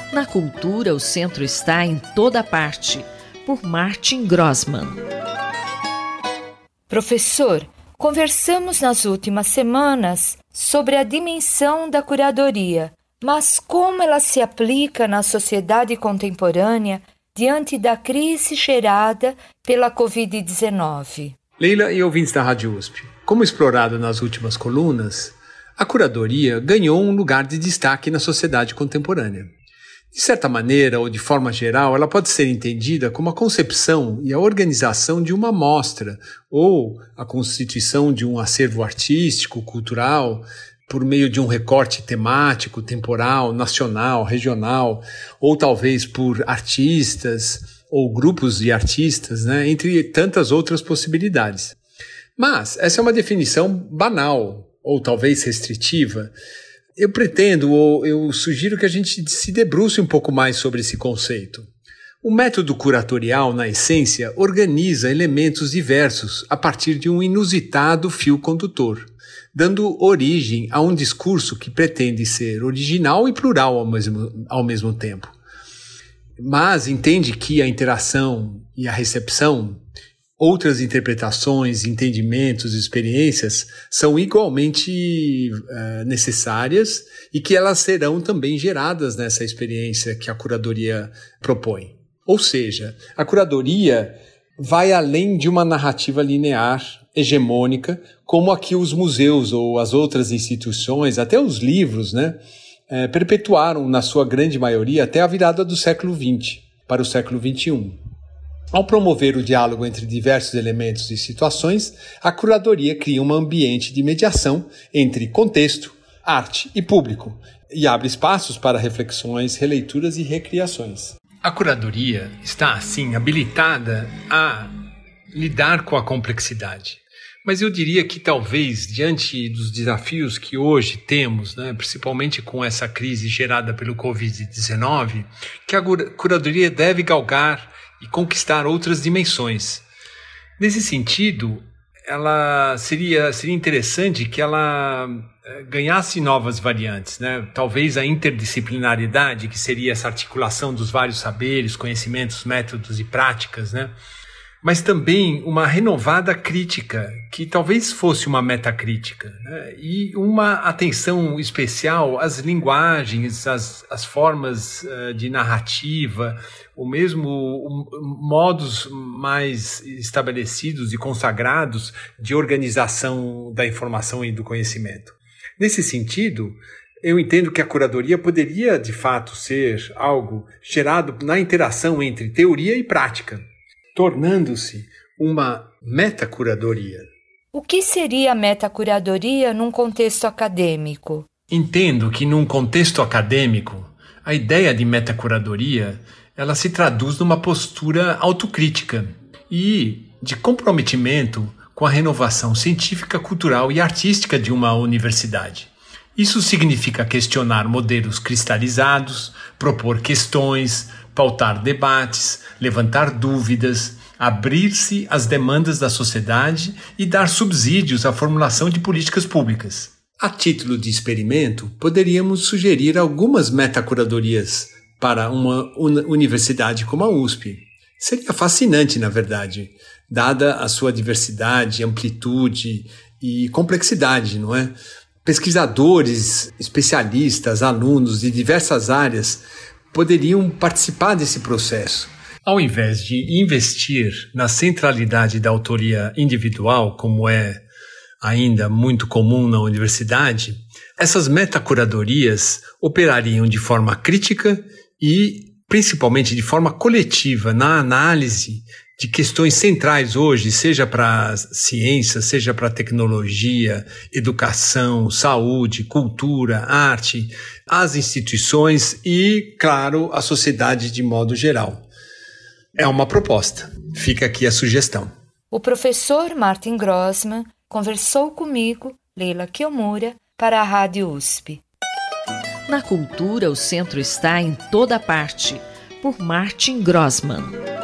Na cultura, o centro está em toda parte, por Martin Grossmann. Professor, conversamos nas últimas semanas sobre a dimensão da curadoria, mas como ela se aplica na sociedade contemporânea diante da crise gerada pela Covid-19? Leila e ouvintes da Rádio USP, como explorado nas últimas colunas, a curadoria ganhou um lugar de destaque na sociedade contemporânea. De certa maneira, ou de forma geral, ela pode ser entendida como a concepção e a organização de uma mostra, ou a constituição de um acervo artístico, cultural, por meio de um recorte temático, temporal, nacional, regional, ou talvez por artistas ou grupos de artistas, entre tantas outras possibilidades. Mas essa é uma definição banal, ou talvez restritiva. Eu pretendo, ou eu sugiro que a gente se debruce um pouco mais sobre esse conceito. O método curatorial, na essência, organiza elementos diversos a partir de um inusitado fio condutor, dando origem a um discurso que pretende ser original e plural ao mesmo tempo. Mas entende que a interação e a recepção, outras interpretações, entendimentos e experiências são igualmente necessárias e que elas serão também geradas nessa experiência que a curadoria propõe. Ou seja, a curadoria vai além de uma narrativa linear, hegemônica, como a que os museus ou as outras instituições, até os livros, perpetuaram na sua grande maioria até a virada do século XX para o século XXI. Ao promover o diálogo entre diversos elementos e situações, a curadoria cria um ambiente de mediação entre contexto, arte e público e abre espaços para reflexões, releituras e recriações. A curadoria está, assim, habilitada a lidar com a complexidade. Mas eu diria que talvez, diante dos desafios que hoje temos, principalmente com essa crise gerada pelo Covid-19, que a curadoria deve galgar e conquistar outras dimensões. Nesse sentido, seria interessante que ela ganhasse novas variantes, Talvez a interdisciplinaridade, que seria essa articulação dos vários saberes, conhecimentos, métodos e práticas, Mas também uma renovada crítica, que talvez fosse uma metacrítica, E uma atenção especial às linguagens, às formas de narrativa, ou mesmo modos mais estabelecidos e consagrados de organização da informação e do conhecimento. Nesse sentido, eu entendo que a curadoria poderia, de fato, ser algo gerado na interação entre teoria e prática, tornando-se uma metacuradoria. O que seria a metacuradoria num contexto acadêmico? Entendo que num contexto acadêmico, a ideia de metacuradoria, ela se traduz numa postura autocrítica e de comprometimento com a renovação científica, cultural e artística de uma universidade. Isso significa questionar modelos cristalizados, propor questões, pautar debates, levantar dúvidas, abrir-se às demandas da sociedade e dar subsídios à formulação de políticas públicas. A título de experimento, poderíamos sugerir algumas metacuradorias para uma universidade como a USP. Seria fascinante, na verdade, dada a sua diversidade, amplitude e complexidade, não é? Pesquisadores, especialistas, alunos de diversas áreas poderiam participar desse processo. Ao invés de investir na centralidade da autoria individual, como é ainda muito comum na universidade, essas metacuradorias operariam de forma crítica e, principalmente, de forma coletiva na análise de questões centrais hoje, seja para a ciência, seja para a tecnologia, educação, saúde, cultura, arte, as instituições e, claro, a sociedade de modo geral. É uma proposta. Fica aqui a sugestão. O professor Martin Grossmann conversou comigo, Leila Kiyomura, para a Rádio USP. Na cultura, o centro está em toda parte, por Martin Grossmann.